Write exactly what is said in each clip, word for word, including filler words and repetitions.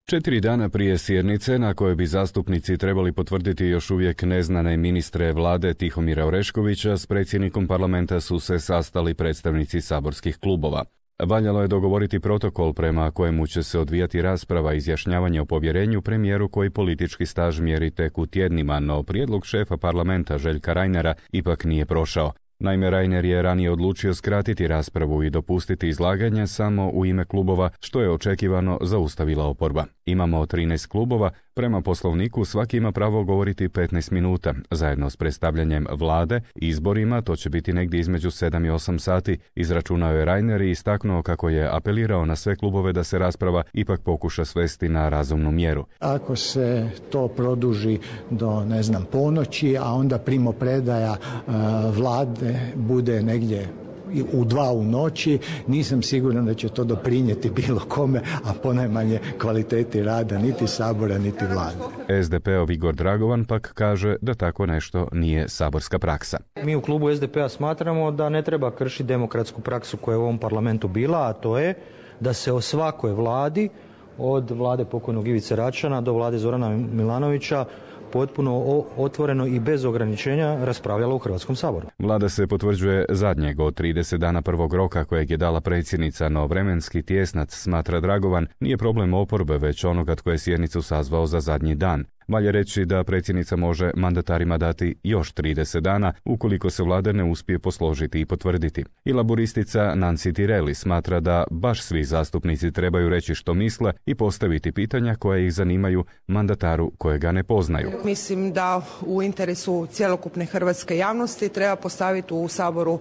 Četiri dana prije sjednice na kojoj bi zastupnici trebali potvrditi još uvijek neznane ministre vlade Tihomira Oreškovića, s predsjednikom parlamenta su se sastali predstavnici saborskih klubova. Valjalo je dogovoriti protokol prema kojemu će se odvijati rasprava i izjašnjavanje o povjerenju premijeru koji politički staž mjeri tek u tjednima, no prijedlog šefa parlamenta Željka Reinera ipak nije prošao. Naime, Reiner je ranije odlučio skratiti raspravu i dopustiti izlaganje samo u ime klubova, što je očekivano zaustavila oporba. Imamo trinaest klubova, prema poslovniku svaki ima pravo govoriti petnaest minuta. Zajedno s predstavljanjem vlade i izborima to će biti negdje između sedam i osam sati, izračunao je Reiner i istaknuo kako je apelirao na sve klubove da se rasprava ipak pokuša svesti na razumnu mjeru. Ako se to produži do, ne znam, ponoći, a onda primopredaja uh, vlade bude negdje u dva u noći, nisam siguran da će to doprinijeti bilo kome, a ponajmanje kvaliteti rada niti Sabora niti vlade. es de pe-ov Igor Dragovan pak kaže da tako nešto nije saborska praksa. Mi u klubu es de pe-a smatramo da ne treba kršiti demokratsku praksu koja je u ovom parlamentu bila, a to je da se o svakoj vladi, od vlade pokojnog Ivice Račana do vlade Zorana Milanovića, potpuno otvoreno i bez ograničenja raspravljala u Hrvatskom saboru. Vlada se potvrđuje zadnjeg od trideset dana prvog roka kojeg je dala predsjednica, no vremenski tjesnac, smatra Dragovan, nije problem oporbe, već onoga tko je sjednicu sazvao za zadnji dan. Valja reći da predsjednica može mandatarima dati još trideset dana ukoliko se vlada ne uspije posložiti i potvrditi. I laburistica Nancy Tireli smatra da baš svi zastupnici trebaju reći što misle i postaviti pitanja koja ih zanimaju mandataru kojega ne poznaju. Mislim da u interesu cjelokupne hrvatske javnosti treba postaviti u Saboru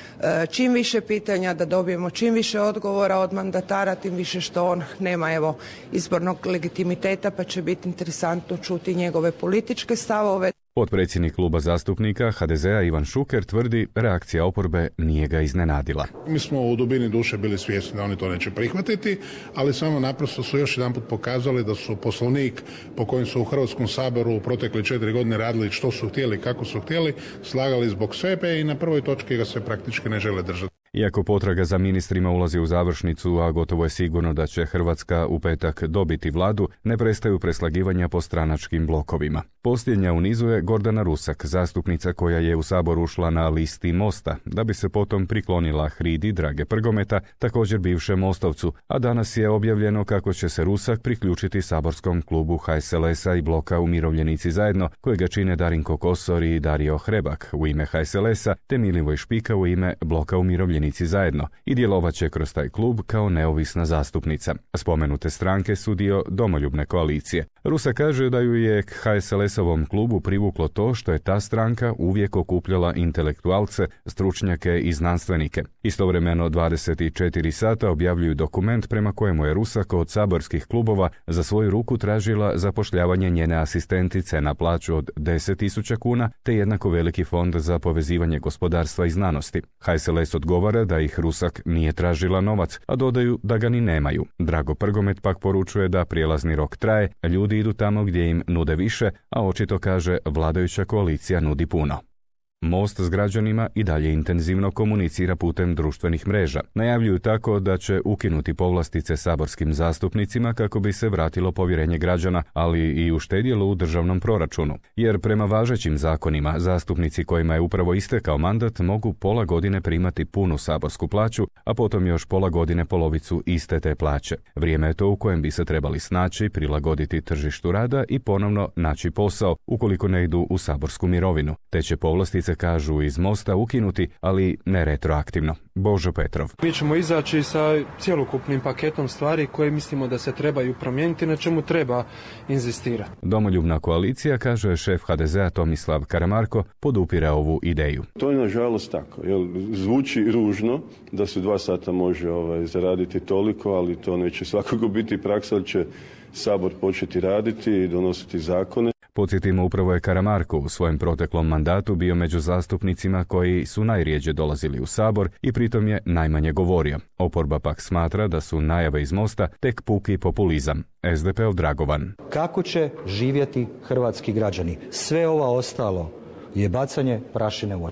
čim više pitanja, da dobijemo čim više odgovora od mandatara, tim više što on nema evo izbornog legitimiteta, pa će biti interesantno čuti njegove političke stavove. Potpredsjednik kluba zastupnika ha de zea Ivan Šuker tvrdi reakcija oporbe nije ga iznenadila. Mi smo u dubini duše bili svjesni da oni to neće prihvatiti, ali samo naprosto su još jedanput pokazali da su poslovnik po kojem su u Hrvatskom saboru u protekle četiri godine radili što su htjeli, kako su htjeli, slagali zbog sebe i na prvoj točki ga se praktički ne žele držati. Iako potraga za ministrima ulazi u završnicu, a gotovo je sigurno da će Hrvatska u petak dobiti vladu, ne prestaju preslagivanja po stranačkim blokovima. Posljednja u nizu je Gordana Rusak, zastupnica koja je u Sabor ušla na listi Mosta, da bi se potom priklonila Hridi Drage Prgometa, također bivšem Mostovcu, a danas je objavljeno kako će se Rusak priključiti saborskom klubu ha es el es-a i bloka Umirovljenici zajedno, kojega čine Darinko Kosor i Dario Hrebak u ime ha es el es-a, te Milivoj Špika u ime bloka Umirovljenici zajedno i djelovat će kroz taj klub kao neovisna zastupnica. Spomenute stranke su dio domoljubne koalicije. Rusa kaže da ju je k ha es el es-ovom klubu privuklo to što je ta stranka uvijek okupljala intelektualce, stručnjake i znanstvenike. Istovremeno dvadeset četiri sata objavljuju dokument prema kojemu je Rusak od saborskih klubova za svoju ruku tražila zapošljavanje njene asistentice na plaću od deset tisuća kuna te jednako veliki fond za povezivanje gospodarstva i znanosti. ha es el es odgovara da ih Rusak nije tražila novac, a dodaju da ga ni nemaju. Drago Prgomet pak poručuje da prijelazni rok traje, ljudi idu tamo gdje im nude više, a očito kaže vladajuća koalicija nudi puno. Most s građanima i dalje intenzivno komunicira putem društvenih mreža. Najavljuju tako da će ukinuti povlastice saborskim zastupnicima kako bi se vratilo povjerenje građana, ali i uštedjelo u državnom proračunu. Jer prema važećim zakonima, zastupnici kojima je upravo istekao mandat mogu pola godine primati punu saborsku plaću, a potom još pola godine polovicu iste te plaće. Vrijeme je to u kojem bi se trebali snaći, prilagoditi tržištu rada i ponovno naći posao, ukoliko ne idu u saborsku mirovinu. Te će povlastice, kažu iz Mosta, ukinuti, ali ne retroaktivno. Božo Petrov. Mi ćemo izaći sa cjelokupnim paketom stvari koje mislimo da se trebaju promijeniti, na čemu treba inzistirati. Domoljubna koalicija, kaže šef ha de zea Tomislav Karamarko, podupire ovu ideju. To je nažalost tako. Jel, zvuči ružno da se dva sata može ovaj, zaraditi toliko, ali to neće svakako biti praksa, ali će Sabor početi raditi i donositi zakone. Podsjetimo, upravo je Karamarko u svojem proteklom mandatu bio među zastupnicima koji su najrjeđe dolazili u Sabor i pritom je najmanje govorio. Oporba pak smatra da su najave iz Mosta tek puki populizam. es de pe-ov Dragovan. Kako će živjeti hrvatski građani? Sve ovo ostalo je bacanje prašine u oči.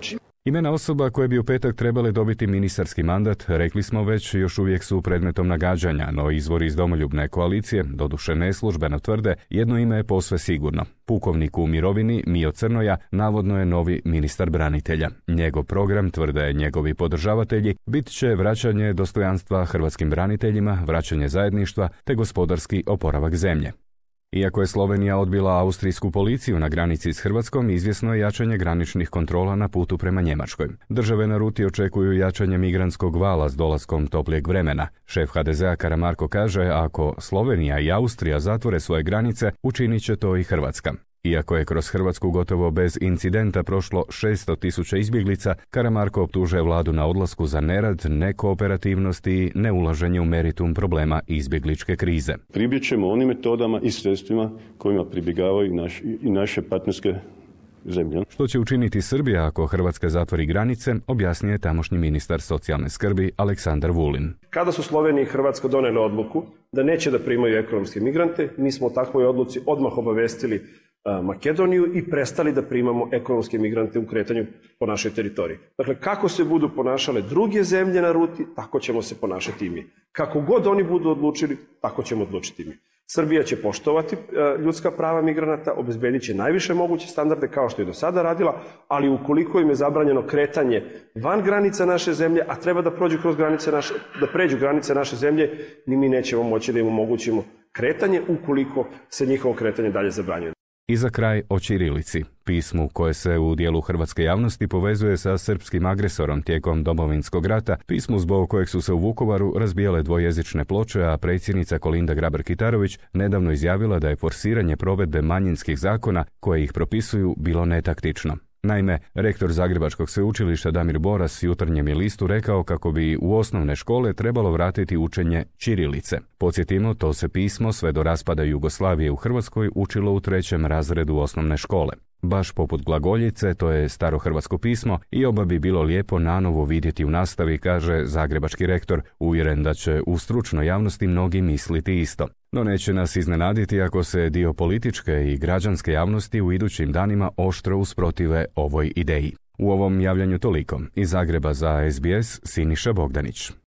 Imena osoba koje bi u petak trebale dobiti ministarski mandat, rekli smo već, još uvijek su predmetom nagađanja, no izvori iz Domoljubne koalicije, doduše neslužbeno tvrde, jedno ime je posve sigurno. Pukovnik u mirovini Mijo Crnoja navodno je novi ministar branitelja. Njegov program, tvrde njegovi podržavatelji, bit će vraćanje dostojanstva hrvatskim braniteljima, vraćanje zajedništva te gospodarski oporavak zemlje. Iako je Slovenija odbila austrijsku policiju na granici s Hrvatskom, izvjesno je jačanje graničnih kontrola na putu prema Njemačkoj. Države na ruti očekuju jačanje migrantskog vala s dolaskom toplijeg vremena. Šef ha de zea Karamarko kaže, ako Slovenija i Austrija zatvore svoje granice, učinit će to i Hrvatska. Iako je kroz Hrvatsku gotovo bez incidenta prošlo šesto tisuća izbjeglica, Karamarko optužuje vladu na odlasku za nerad, nekooperativnost i neulaženje u meritum problema izbjegličke krize. Pribjećemo onim metodama i sredstvima kojima pribjegavaju naš, i naše partnerske zemlje. Što će učiniti Srbija ako Hrvatska zatvori granice, objasnije tamošnji ministar socijalne skrbi Aleksandar Vulin. Kada su Slovenija i Hrvatska donijele odluku da neće da primaju ekonomske migrante, mi smo o takvoj odluci odmah obavestili Makedoniju i prestali da primamo ekonomske migrante u kretanju po našoj teritoriji. Dakle, kako se budu ponašale druge zemlje na ruti, tako ćemo se ponašati i mi. Kako god oni budu odlučili, tako ćemo odlučiti mi. Srbija će poštovati ljudska prava migranata, obezbedit će najviše moguće standarde kao što je do sada radila, ali ukoliko im je zabranjeno kretanje van granica naše zemlje, a treba da prođu kroz granice naše, da pređu granice naše zemlje, ni mi nećemo moći da im omogućimo kretanje ukoliko se njihovo kretanje dalje zabranjuje. I za kraj o ćirilici, pismu koje se u dijelu hrvatske javnosti povezuje sa srpskim agresorom tijekom Domovinskog rata, pismu zbog kojeg su se u Vukovaru razbijale dvojezične ploče, a predsjednica Kolinda Grabar-Kitarović nedavno izjavila da je forsiranje provedbe manjinskih zakona koje ih propisuju bilo netaktično. Naime, rektor Zagrebačkog sveučilišta Damir Boras Jutarnjem je listu rekao kako bi u osnovne škole trebalo vratiti učenje ćirilice. Podsjetimo, to se pismo sve do raspada Jugoslavije u Hrvatskoj učilo u trećem razredu osnovne škole. Baš poput glagoljice, to je starohrvatsko pismo, i oba bi bilo lijepo nanovo vidjeti u nastavi, kaže zagrebački rektor, uvjeren da će u stručnoj javnosti mnogi misliti isto. No neće nas iznenaditi ako se dio političke i građanske javnosti u idućim danima oštro usprotive ovoj ideji. U ovom javljanju toliko. Iz Zagreba za es be es, Siniša Bogdanić.